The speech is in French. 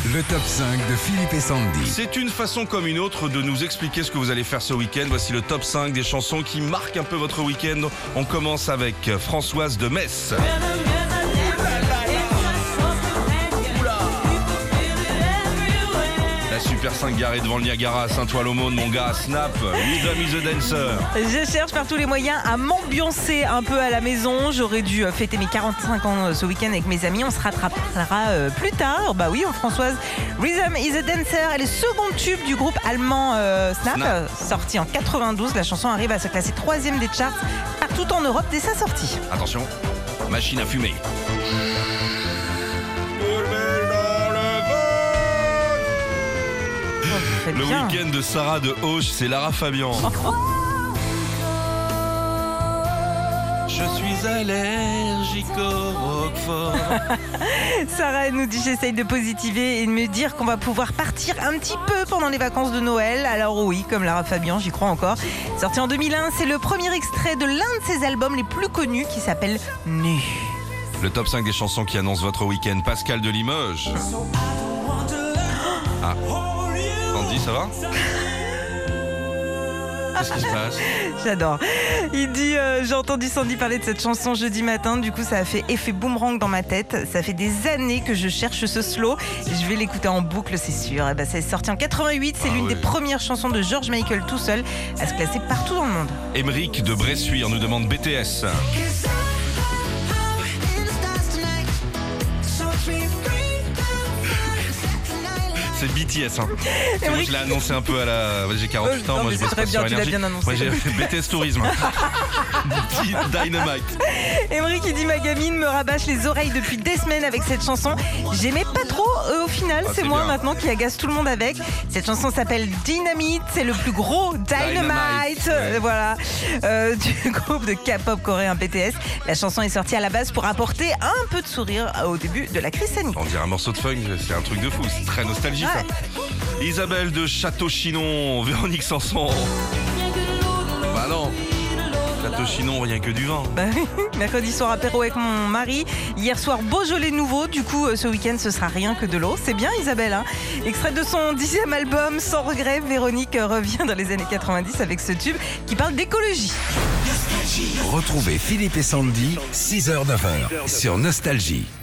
Le top 5 de Philippe et Sandy. C'est une façon comme une autre de nous expliquer ce que vous allez faire ce week-end. Voici le top 5 des chansons qui marquent un peu votre week-end. On commence avec Françoise de Metz. La Super 5 garée devant le Niagara à Saint-Ouen-l'Aumône, mon gars, Snap, Rhythm is a Dancer. Je cherche par tous les moyens à m'ambiancer un peu à la maison. J'aurais dû fêter mes 45 ans ce week-end avec mes amis. On se rattrapera plus tard. Bah oui, Françoise. Rhythm is a Dancer est le second tube du groupe allemand Snap. Sorti en 92. La chanson arrive à se classer 3e des charts partout en Europe dès sa sortie. Attention, machine à fumer. Le week-end de Sarah de Auch, c'est Lara Fabian. Je suis allergique au Roquefort. Sarah elle nous dit j'essaye de positiver et de me dire qu'on va pouvoir partir un petit peu pendant les vacances de Noël. Alors oui, comme Lara Fabian, j'y crois encore. Sorti en 2001, c'est le premier extrait de l'un de ses albums les plus connus qui s'appelle Nu. Le top 5 des chansons qui annoncent votre week-end. Pascal de Limoges. Ah. Sandy, ça va? Qu'est-ce qui se passe? J'adore. Il dit j'ai entendu Sandy parler de cette chanson jeudi matin. Du coup, ça a fait effet boomerang dans ma tête. Ça fait des années que je cherche ce slow. Je vais l'écouter en boucle, c'est sûr. Et ben, ça est sorti en 88. C'est l'une des premières chansons de George Michael tout seul à se classer partout dans le monde. Émeric de Bressuire nous demande BTS. C'est BTS, hein. Moi, je l'ai annoncé un peu à la. J'ai 48 ans, non, moi je bosse très pas bien, sur tu l'as énergie. bien annoncé. Moi j'ai fait BTS Tourisme. Dynamite. Émeric qui dit ma gamine me rabâche les oreilles depuis des semaines avec cette chanson. J'aimais pas trop, au final, c'est moi bien. Maintenant qui agace tout le monde avec. Cette chanson s'appelle Dynamite, c'est le plus gros Dynamite. Voilà, du groupe de K-pop coréen BTS. La chanson est sortie à la base pour apporter un peu de sourire au début de la crise sanitaire. On dirait un morceau de funk, c'est un truc de fou, c'est très nostalgique. Ouais. Isabelle de Château-Chinon, Véronique Sanson. Bah non, Château-Chinon, rien que du vin. Bah oui, mercredi soir apéro avec mon mari. Hier soir, Beaujolais nouveau. Du coup, ce week-end, ce sera rien que de l'eau. C'est bien, Isabelle, hein. Extrait de son 10e album, Sans regret, Véronique revient dans les années 90 avec ce tube qui parle d'écologie. Retrouvez Philippe et Sandy, 6h-9h, sur Nostalgie.